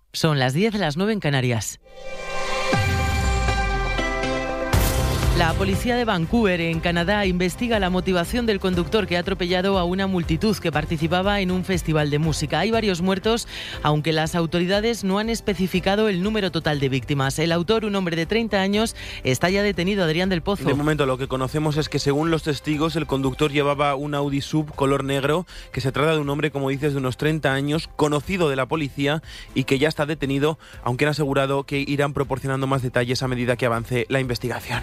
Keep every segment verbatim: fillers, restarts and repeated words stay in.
Son las diez, las nueve en Canarias. La policía de Vancouver, en Canadá, investiga la motivación del conductor que ha atropellado a una multitud que participaba en un festival de música. Hay varios muertos, aunque las autoridades no han especificado el número total de víctimas. El autor, un hombre de treinta años, está ya detenido. Adrián del Pozo. De momento lo que conocemos es que, según los testigos, el conductor llevaba un Audi Sub color negro, que se trata de un hombre, como dices, de unos treinta años, conocido de la policía y que ya está detenido, aunque han asegurado que irán proporcionando más detalles a medida que avance la investigación.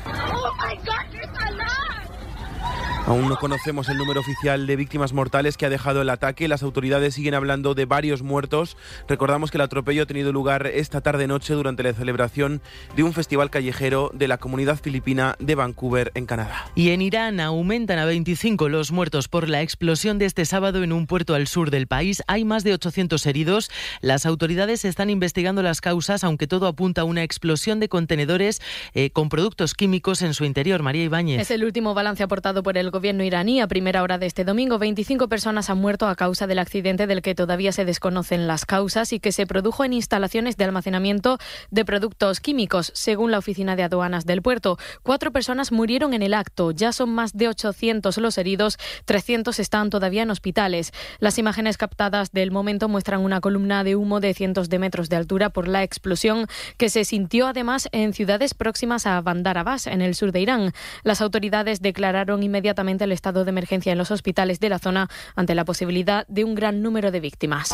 Aún no conocemos el número oficial de víctimas mortales que ha dejado el ataque. Las autoridades siguen hablando de varios muertos. Recordamos que el atropello ha tenido lugar esta tarde-noche durante la celebración de un festival callejero de la comunidad filipina de Vancouver, en Canadá. Y en Irán aumentan a veinticinco los muertos por la explosión de este sábado en un puerto al sur del país. Hay más de ochocientos heridos. Las autoridades están investigando las causas, aunque todo apunta a una explosión de contenedores eh, con productos químicos en su interior. María Ibáñez. Es el último balance aportado por el gobierno iraní. A primera hora de este domingo, veinticinco personas han muerto a causa del accidente del que todavía se desconocen las causas y que se produjo en instalaciones de almacenamiento de productos químicos, según la oficina de aduanas del puerto. Cuatro personas murieron en el acto. Ya son más de ochocientos los heridos, trescientos están todavía en hospitales. Las imágenes captadas del momento muestran una columna de humo de cientos de metros de altura por la explosión, que se sintió además en ciudades próximas a Bandar Abbas, en el sur de Irán. Las autoridades declararon inmediatamente el estado de emergencia en los hospitales de la zona ante la posibilidad de un gran número de víctimas.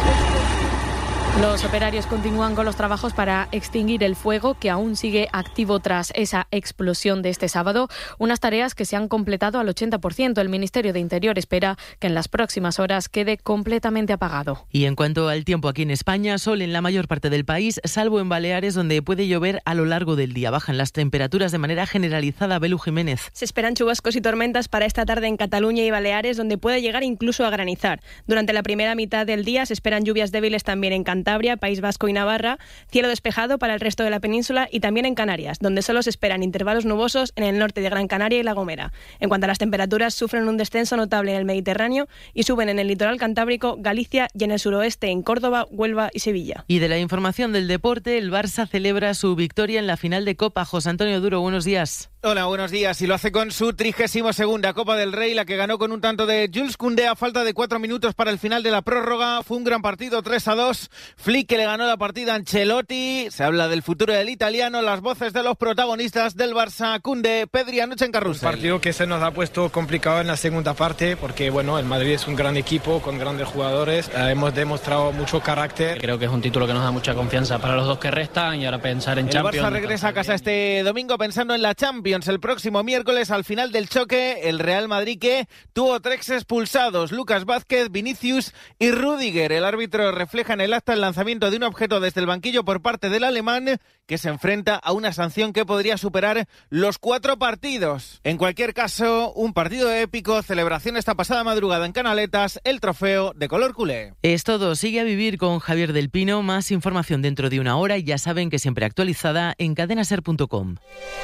Los operarios continúan con los trabajos para extinguir el fuego, que aún sigue activo tras esa explosión de este sábado, unas tareas que se han completado al ochenta por ciento. El Ministerio de Interior espera que en las próximas horas quede completamente apagado. Y en cuanto al tiempo aquí en España, sol en la mayor parte del país, salvo en Baleares, donde puede llover a lo largo del día. Bajan las temperaturas de manera generalizada. Belu Jiménez. Se esperan chubascos y tormentas para esta tarde en Cataluña y Baleares, donde puede llegar incluso a granizar. Durante la primera mitad del día se esperan lluvias débiles también en Cantabria, Cantabria, País Vasco y Navarra, cielo despejado para el resto de la península y también en Canarias, donde solo se esperan intervalos nubosos en el norte de Gran Canaria y La Gomera. En cuanto a las temperaturas, sufren un descenso notable en el Mediterráneo y suben en el litoral cantábrico, Galicia y en el suroeste, en Córdoba, Huelva y Sevilla. Y de la información del deporte, el Barça celebra su victoria en la final de Copa. José Antonio Duro, buenos días. Hola, buenos días. Y lo hace con su trigésima segunda Copa del Rey, la que ganó con un tanto de Jules Koundé a falta de cuatro minutos para el final de la prórroga. Fue un gran partido, tres a dos. Flick, que le ganó la partida a Ancelotti. Se habla del futuro del italiano, las voces de los protagonistas del Barça. Koundé, Pedri, anoche en Carrusel. Un partido que se nos ha puesto complicado en la segunda parte, porque bueno, el Madrid es un gran equipo con grandes jugadores. Eh, hemos demostrado mucho carácter. Creo que es un título que nos da mucha confianza para los dos que restan y ahora pensar en el Champions. El Barça regresa a casa este domingo pensando en la Champions. El próximo miércoles, al final del choque, el Real Madrid, que tuvo tres expulsados: Lucas Vázquez, Vinicius y Rüdiger. El árbitro refleja en el acta el lanzamiento de un objeto desde el banquillo por parte del alemán, que se enfrenta a una sanción que podría superar los cuatro partidos. En cualquier caso, un partido épico, celebración esta pasada madrugada en Canaletas, el trofeo de color culé. Es todo, sigue a vivir con Javier del Pino. Más información dentro de una hora y ya saben que siempre actualizada en cadena ser punto com.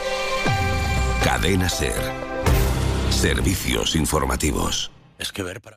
Cadena Ser. Servicios informativos. Es que ver para...